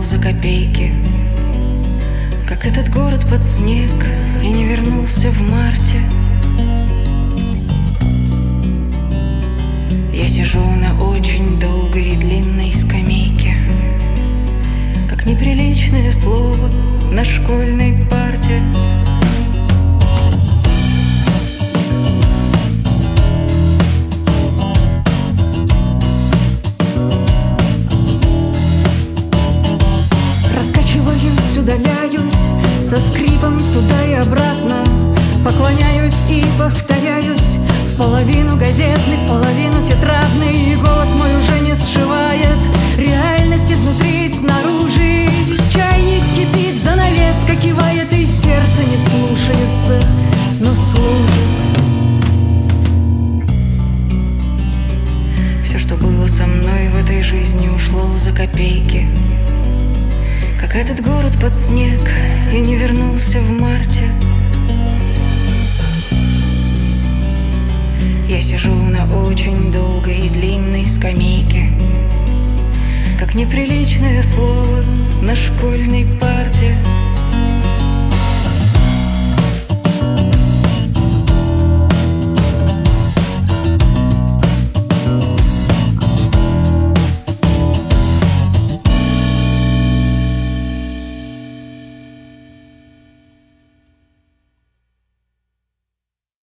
за копейки, как этот город под снег и не вернулся в марте. Я сижу на очень долгой и длинной скамейке, как неприличное слово на школьной парте. Раскачиваюсь, удаляюсь со скрипом туда и обратно, поклоняюсь и повторяюсь в половину газетный, в половину тетрадный, и голос мой уже не сшивает реальность изнутри и снаружи. Чайник кипит, занавеска кивает, и сердце не слушается, но служит. Все, что было со мной в этой жизни, ушло за копейки, как этот город под снег и не вернулся в марте. Я сижу на очень долгой и длинной скамейке, как неприличное слово на школьной парте.